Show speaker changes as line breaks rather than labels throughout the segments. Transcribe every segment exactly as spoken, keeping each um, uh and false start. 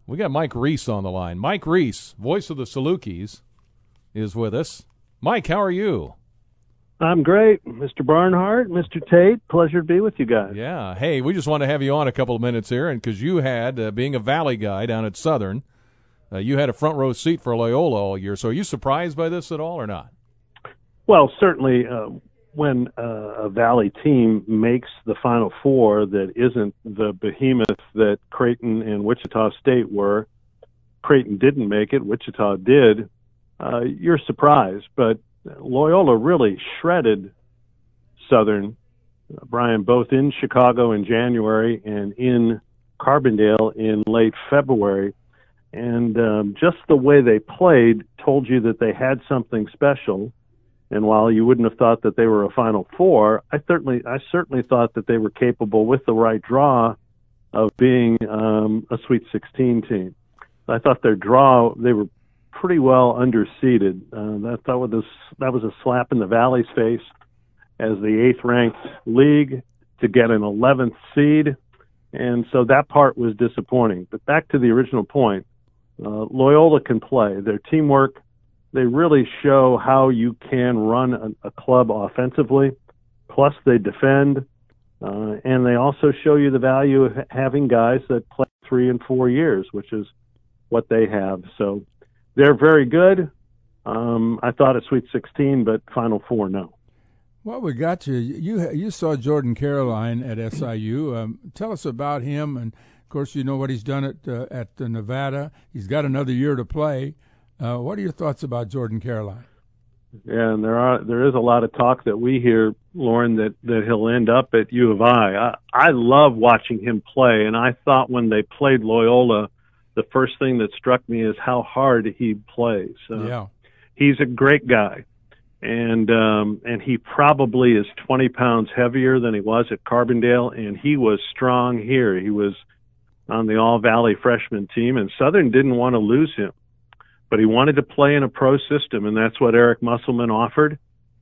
We got Mike Reese on the line. Mike Reese, voice of the Salukis, is with us. Mike, how are you?
I'm great, Mister Barnhart, Mister Tate. Pleasure to be with you guys.
Yeah. Hey, we just want to have you on a couple of minutes here, and because you had, uh, being a Valley guy down at Southern, uh, you had a front row seat for Loyola all year. So are you surprised by this at all or not?
Well, certainly uh, when uh, a Valley team makes the Final Four that isn't the behemoth that Creighton and Wichita State were, Creighton didn't make it, Wichita did, uh, you're surprised. But Loyola really shredded Southern, uh, Brian, both in Chicago in January and in Carbondale in late February. And um, just the way they played told you that they had something special. And while you wouldn't have thought that they were a Final Four, I certainly, I certainly thought that they were capable, with the right draw, of being um, a Sweet sixteen team. I thought their draw, they were pretty well underseeded. Uh, that, that, was a, that was a slap in the Valley's face as the eighth-ranked league to get an eleventh seed. And so that part was disappointing. But back to the original point, uh, Loyola can play. Their teamwork, they really show how you can run a, a club offensively. Plus, they defend. Uh, and they also show you the value of having guys that play three and four years, which is what they have. So they're very good. Um, I thought a Sweet sixteen, but Final Four, no.
Well, we got you. You you saw Jordan Caroline at S I U. Um, tell us about him. And, of course, you know what he's done at, uh, at uh, Nevada. He's got another year to play. Uh, what are your thoughts about Jordan Caroline?
Yeah, and there are there is a lot of talk that we hear, Lauren, that, that he'll end up at U of I. I. I love watching him play, and I thought when they played Loyola, the first thing that struck me is how hard he plays. Uh,
yeah.
He's a great guy, and um, and he probably is twenty pounds heavier than he was at Carbondale, and he was strong here. He was on the All-Valley freshman team, and Southern didn't want to lose him. But he wanted to play in a pro system, and that's what Eric Musselman offered.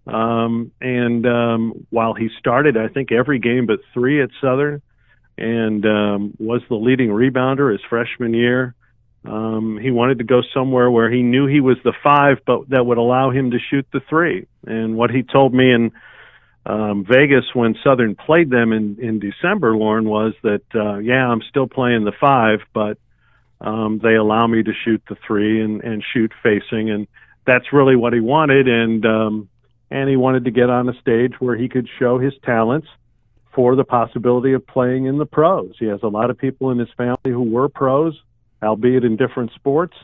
Um, and um, while he started, I think, every game but three at Southern, and um, was the leading rebounder his freshman year, um, he wanted to go somewhere where he knew he was the five, but that would allow him to shoot the three. And what he told me in um, Vegas when Southern played them in, in December, Lauren, was that, uh, yeah, I'm still playing the five, but Um, they allow me to shoot the three and, and shoot facing, and that's really what he wanted. And um, and he wanted to get on a stage where he could show his talents for the possibility of playing in the pros. He has a lot of people in his family who were pros, albeit in different sports,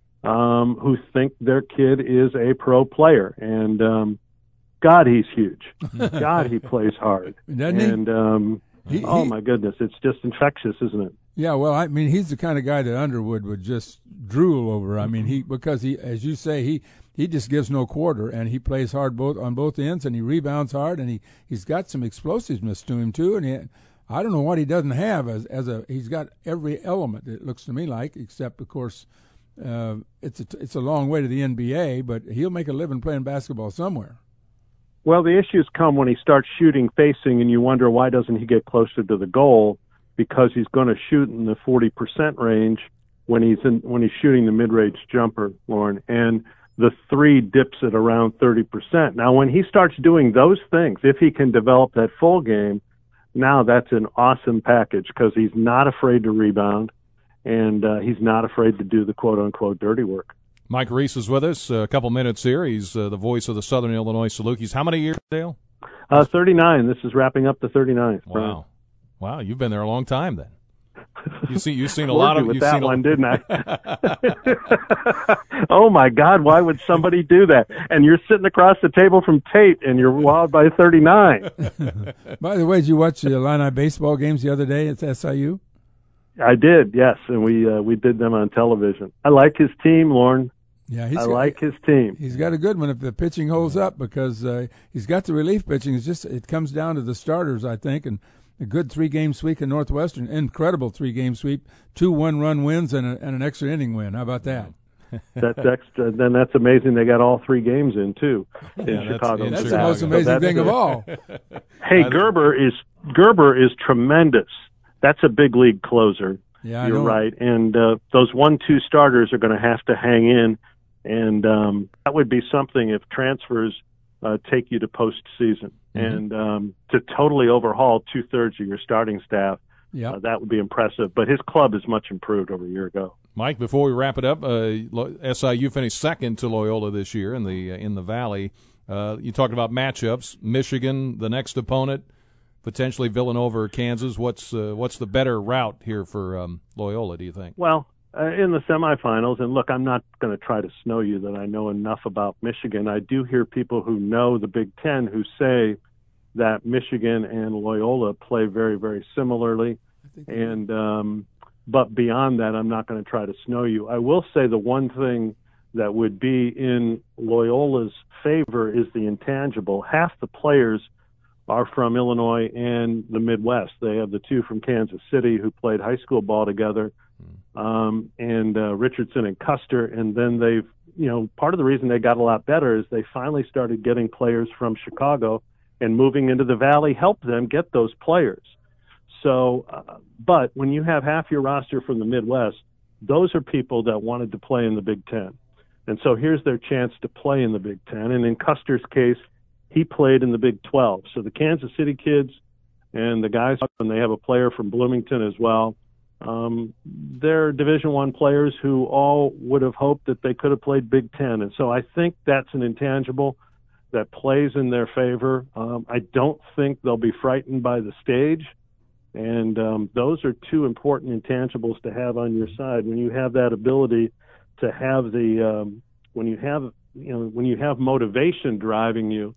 um, who think their kid is a pro player. And um, God, he's huge. God, he plays hard.
Doesn't
and um,
he? He,
oh
he,
my goodness, it's just infectious, isn't it?
Yeah, well, I mean, he's the kind of guy that Underwood would just drool over. I mean, he because he, as you say, he, he just gives no quarter, and he plays hard both on both ends, and he rebounds hard, and he he's got some explosiveness to him too. And he, I don't know what he doesn't have as as a he's got every element. It looks to me like, except of course, uh, it's a it's a long way to the N B A, but he'll make a living playing basketball somewhere.
Well, the issues come when he starts shooting facing, and you wonder why doesn't he get closer to the goal. Because he's going to shoot in the forty percent range when he's in, when he's shooting the mid-range jumper, Lauren, and the three dips at around thirty percent. Now, when he starts doing those things, if he can develop that full game, now that's an awesome package because he's not afraid to rebound, and uh, he's not afraid to do the quote-unquote dirty work.
Mike Reese is with us. A couple minutes here. He's uh, the voice of the Southern Illinois Salukis. How many years, Dale?
Uh, thirty-nine. This is wrapping up the thirty-ninth.
Wow.
Brian.
Wow, you've been there a long time then. You see, you've seen a
lot
lot of
with
you've
that
seen a,
one, didn't I? Oh my God, why would somebody do that? And you're sitting across the table from Tate, and you're wowed by thirty-nine.
By the way, did you watch the Illini baseball games the other day at S I U?
I did, yes, and we uh, we did them on television. I like his team, Lauren.
Yeah, he's
I
got,
like his team.
He's got a good one if the pitching holds up because uh, he's got the relief pitching. It's just it comes down to the starters, I think, and a good three-game sweep in Northwestern, incredible three-game sweep, two one-run wins and, a, and an extra inning win. How about that?
That's extra. Then that's amazing. They got all three games in too in
yeah,
Chicago.
That's,
that's
in
the most amazing
so
thing of all.
Hey, Gerber is Gerber is tremendous. That's a big league closer.
Yeah, I
You're
know.
right. And uh, those one two starters are going to have to hang in. And um, that would be something if transfers uh, take you to postseason. Mm-hmm. And um, to totally overhaul two-thirds of your starting staff,
yep.
uh, that would be impressive. But his club is much improved over a year ago.
Mike, before we wrap it up, uh, S I U finished second to Loyola this year in the uh, in the Valley. Uh, you talked about matchups. Michigan, the next opponent, potentially Villanova or Kansas. What's uh, what's the better route here for um, Loyola, do you think?
Well, uh, in the semifinals, and look, I'm not going to try to snow you that I know enough about Michigan. I do hear people who know the Big Ten who say that Michigan and Loyola play very, very similarly. And um, but beyond that, I'm not going to try to snow you. I will say the one thing that would be in Loyola's favor is the intangible. Half the players are from Illinois and the Midwest. They have the two from Kansas City who played high school ball together, um, and uh, Richardson and Custer. And then they've, you know, part of the reason they got a lot better is they finally started getting players from Chicago, and moving into the Valley helped them get those players. So, uh, but when you have half your roster from the Midwest, those are people that wanted to play in the Big Ten. And so here's their chance to play in the Big Ten. And in Custer's case, he played in the Big twelve. So the Kansas City kids and the guys, and they have a player from Bloomington as well, um, they're Division One players who all would have hoped that they could have played Big Ten. And so I think that's an intangible that plays in their favor. Um, I don't think they'll be frightened by the stage. And um, those are two important intangibles to have on your side. When you have that ability to have the, um, when you have, you know, when you have motivation driving you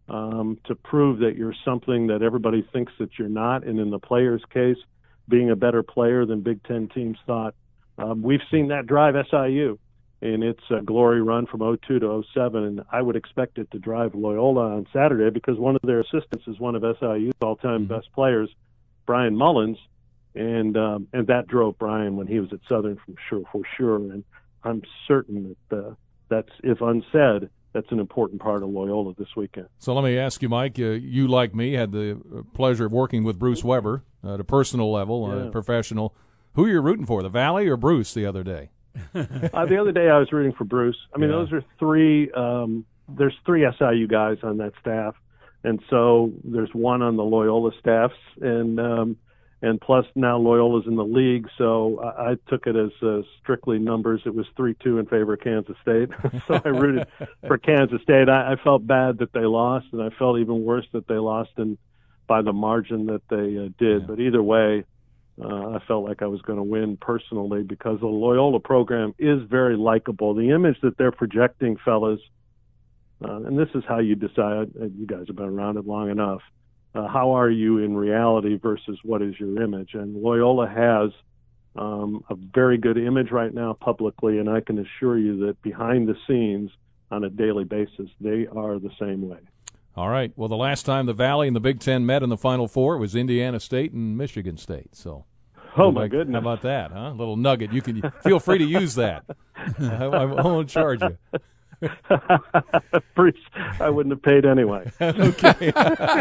um, to prove that you're something that everybody thinks that you're not, and in the player's case, being a better player than Big Ten teams thought. Um, we've seen that drive S I U in its uh, glory run from oh two to oh seven, and I would expect it to drive Loyola on Saturday because one of their assistants is one of S I U's all-time mm-hmm. best players, Brian Mullins, and um, and that drove Brian when he was at Southern for sure, for sure. And I'm certain that uh, that's, if unsaid, that's an important part of Loyola this weekend.
So let me ask you, Mike, uh, you, like me, had the pleasure of working with Bruce Weber at a personal level,
yeah.
uh, professional. Who are you rooting for, the Valley or Bruce the other day?
uh, the other day I was rooting for Bruce. I mean, yeah. those are three um, – there's three S I U guys on that staff. And so there's one on the Loyola staffs, and um, and plus now Loyola's in the league. So I, I took it as uh, strictly numbers. It was three two in favor of Kansas State. So I rooted for Kansas State. I, I felt bad that they lost, and I felt even worse that they lost in, by the margin that they uh, did.
Yeah.
But either way, uh, I felt like I was going to win personally because the Loyola program is very likable. The image that they're projecting, fellas, Uh, and this is how you decide, you guys have been around it long enough, uh, how are you in reality versus what is your image? And Loyola has um, a very good image right now publicly, and I can assure you that behind the scenes on a daily basis, they are the same way.
All right. Well, the last time the Valley and the Big Ten met in the Final Four, it was Indiana State and Michigan State. So,
oh, my
like,
goodness.
How about that, huh? A little nugget. You can feel free to use that. I, I won't charge you.
Bruce, I wouldn't have paid anyway.
Okay.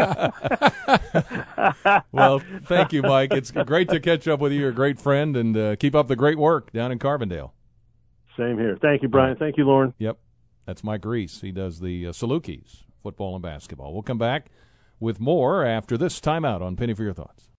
Well, thank you, Mike. It's great to catch up with you. You're a great friend, and uh, keep up the great work down in Carbondale.
Same here. Thank you, Brian. Thank you, Lauren.
Yep. That's Mike Reese. He does the uh, Salukis, football and basketball. We'll come back with more after this timeout on Penny for Your Thoughts.